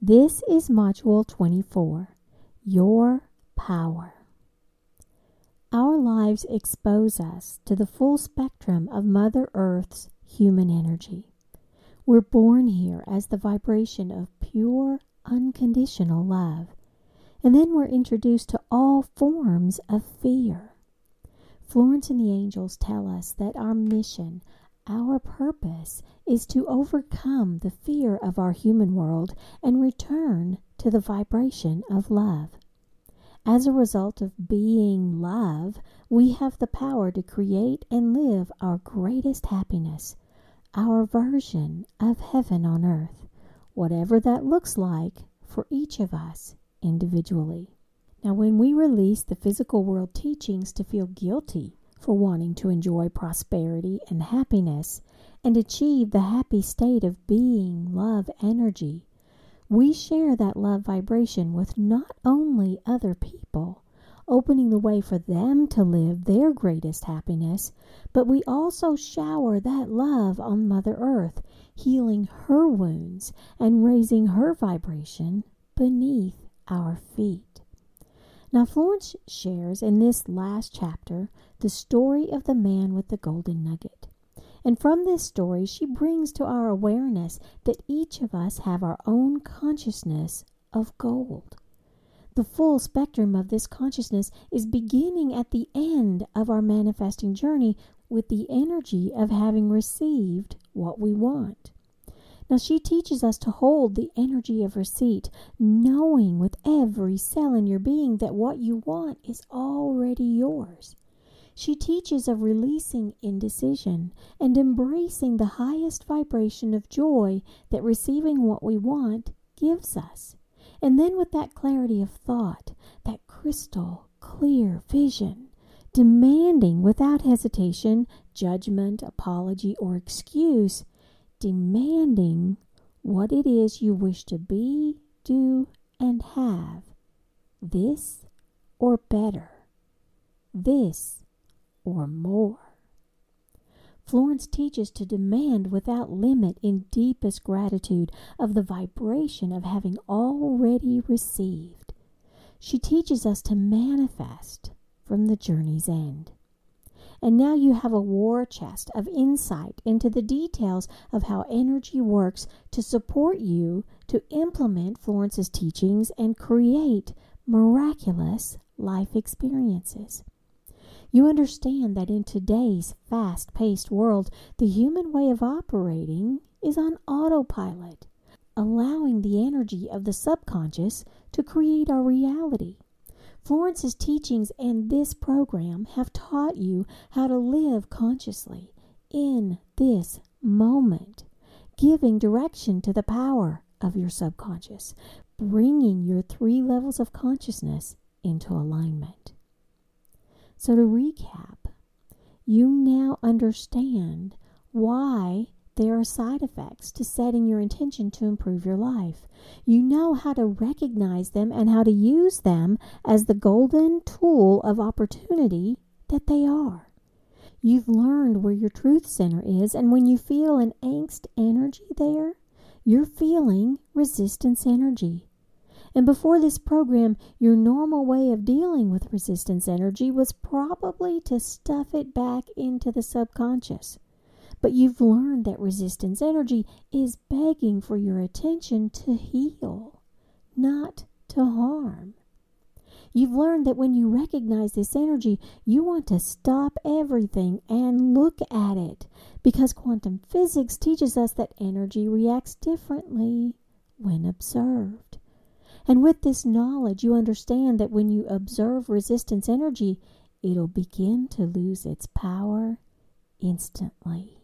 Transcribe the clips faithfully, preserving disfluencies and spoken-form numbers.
This is Module twenty-four, Your Power. Our lives expose us to the full spectrum of Mother Earth's human energy. We're born here as the vibration of pure, unconditional love, and then we're introduced to all forms of fear. Florence and the angels tell us that our mission, our purpose, is to overcome the fear of our human world and return to the vibration of love. As a result of being love, we have the power to create and live our greatest happiness, our version of heaven on earth, whatever that looks like for each of us individually. Now, when we release the physical world teachings to feel guilty for wanting to enjoy prosperity and happiness and achieve the happy state of being love energy, we share that love vibration with not only other people, opening the way for them to live their greatest happiness, but we also shower that love on Mother Earth, healing her wounds and raising her vibration beneath our feet. Now, Florence shares in this last chapter the story of the man with the golden nugget. And from this story, she brings to our awareness that each of us have our own consciousness of gold. The full spectrum of this consciousness is beginning at the end of our manifesting journey with the energy of having received what we want. Now, she teaches us to hold the energy of receipt, knowing with every cell in your being that what you want is already yours. She teaches of releasing indecision and embracing the highest vibration of joy that receiving what we want gives us. And then with that clarity of thought, that crystal clear vision, demanding without hesitation, judgment, apology, or excuse, demanding what it is you wish to be, do, and have. This or better. This or more. Florence teaches to demand without limit in deepest gratitude of the vibration of having already received. She teaches us to manifest from the journey's end. And now you have a war chest of insight into the details of how energy works to support you to implement Florence's teachings and create miraculous life experiences. You understand that in today's fast-paced world, the human way of operating is on autopilot, allowing the energy of the subconscious to create our reality. Florence's teachings and this program have taught you how to live consciously in this moment, giving direction to the power of your subconscious, bringing your three levels of consciousness into alignment. So to recap, you now understand why there are side effects to setting your intention to improve your life. You know how to recognize them and how to use them as the golden tool of opportunity that they are. You've learned where your truth center is, and when you feel an angst energy there, you're feeling resistance energy. And before this program, your normal way of dealing with resistance energy was probably to stuff it back into the subconscious. But you've learned that resistance energy is begging for your attention to heal, not to harm. You've learned that when you recognize this energy, you want to stop everything and look at it, because quantum physics teaches us that energy reacts differently when observed. And with this knowledge, you understand that when you observe resistance energy, it'll begin to lose its power instantly.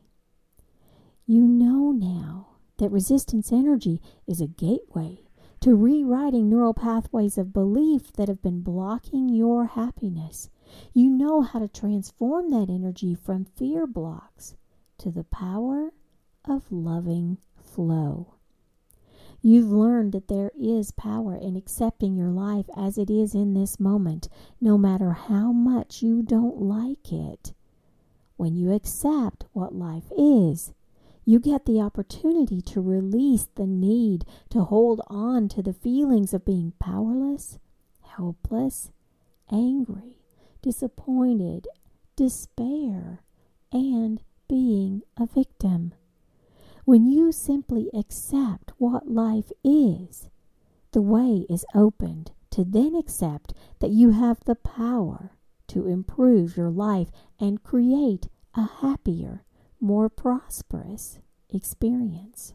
You know now that resistance energy is a gateway to rewriting neural pathways of belief that have been blocking your happiness. You know how to transform that energy from fear blocks to the power of loving flow. You've learned that there is power in accepting your life as it is in this moment, no matter how much you don't like it. When you accept what life is, You get the opportunity to release the need to hold on to the feelings of being powerless, helpless, angry, disappointed, despair, and being a victim. When you simply accept what life is, the way is opened to then accept that you have the power to improve your life and create a happier, more prosperous experience.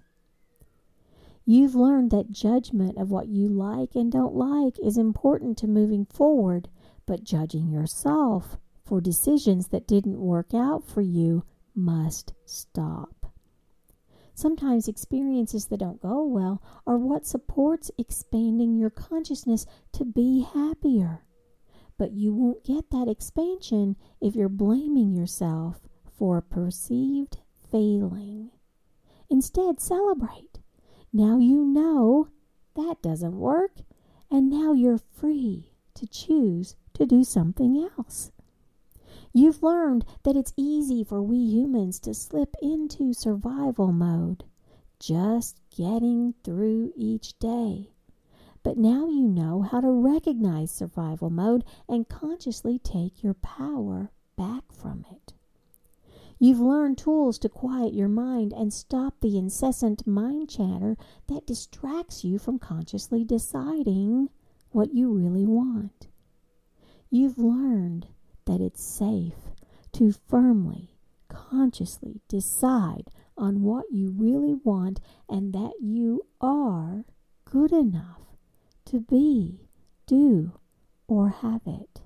You've learned that judgment of what you like and don't like is important to moving forward, but judging yourself for decisions that didn't work out for you must stop. Sometimes experiences that don't go well are what supports expanding your consciousness to be happier. But you won't get that expansion if you're blaming yourself for a perceived failing. Instead, celebrate. Now you know that doesn't work, and now you're free to choose to do something else. You've learned that it's easy for we humans to slip into survival mode, just getting through each day. But now you know how to recognize survival mode and consciously take your power back from it. You've learned tools to quiet your mind and stop the incessant mind chatter that distracts you from consciously deciding what you really want. You've learned that it's safe to firmly, consciously decide on what you really want and that you are good enough to be, do, or have it.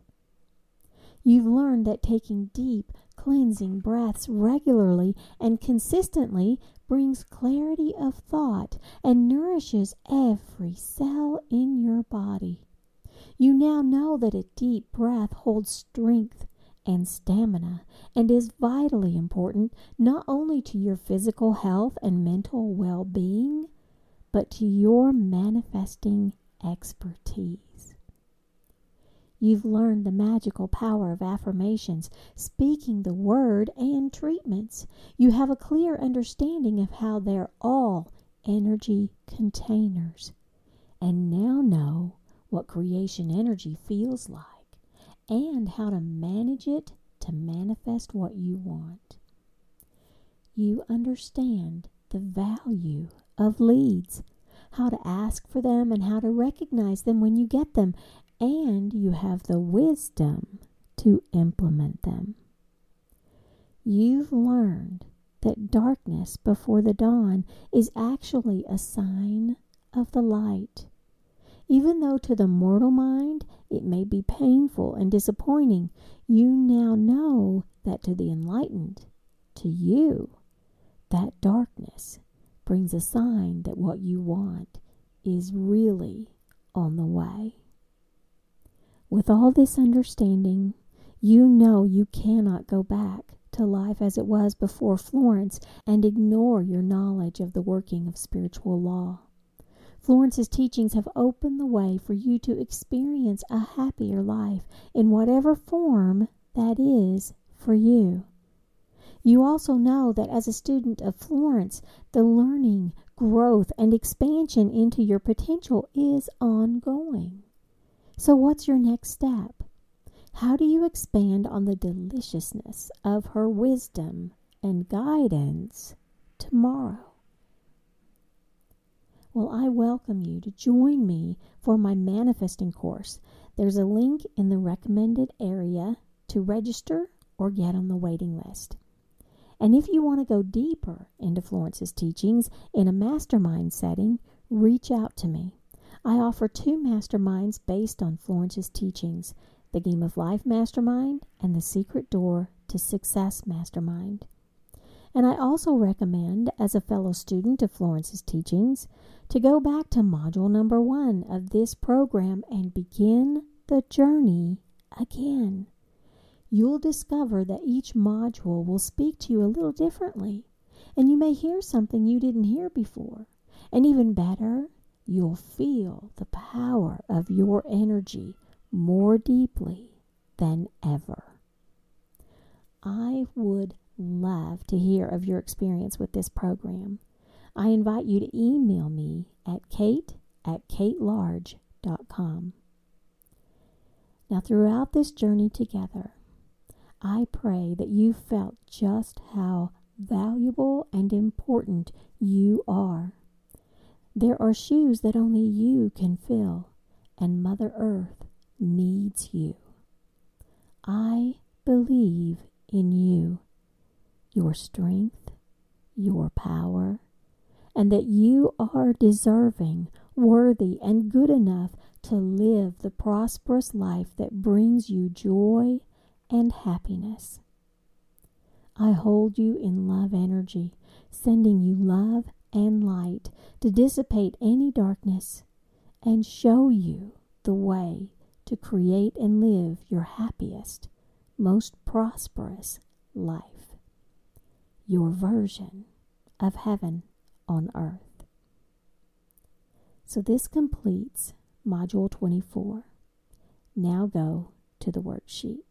You've learned that taking deep, cleansing breaths regularly and consistently brings clarity of thought and nourishes every cell in your body. You now know that a deep breath holds strength and stamina and is vitally important not only to your physical health and mental well-being, but to your manifesting expertise. You've learned the magical power of affirmations, speaking the word, and treatments. You have a clear understanding of how they're all energy containers, and now know what creation energy feels like and how to manage it to manifest what you want. You understand the value of leads, how to ask for them and how to recognize them when you get them, and you have the wisdom to implement them. You've learned that darkness before the dawn is actually a sign of the light. Even though to the mortal mind it may be painful and disappointing, you now know that to the enlightened, to you, that darkness brings a sign that what you want is really on the way. With all this understanding, you know you cannot go back to life as it was before Florence and ignore your knowledge of the working of spiritual law. Florence's teachings have opened the way for you to experience a happier life in whatever form that is for you. You also know that as a student of Florence, the learning, growth, and expansion into your potential is ongoing. So what's your next step? How do you expand on the deliciousness of her wisdom and guidance tomorrow? Well, I welcome you to join me for my manifesting course. There's a link in the recommended area to register or get on the waiting list. And if you want to go deeper into Florence's teachings in a mastermind setting, reach out to me. I offer two masterminds based on Florence's teachings, the Game of Life Mastermind and the Secret Door to Success Mastermind. And I also recommend, as a fellow student of Florence's teachings, to go back to module number one of this program and begin the journey again. You'll discover that each module will speak to you a little differently, and you may hear something you didn't hear before. And even better, you'll feel the power of your energy more deeply than ever. I would love to hear of your experience with this program. I invite you to email me at kate at katelarge dot com. Now, throughout this journey together, I pray that you felt just how valuable and important you are. There are shoes that only you can fill, and Mother Earth needs you. I believe in you, your strength, your power, and that you are deserving, worthy, and good enough to live the prosperous life that brings you joy and happiness. I hold you in love energy, sending you love and light to dissipate any darkness and show you the way to create and live your happiest, most prosperous life, your version of heaven on earth. So this completes Module twenty-four. Now go to the worksheet.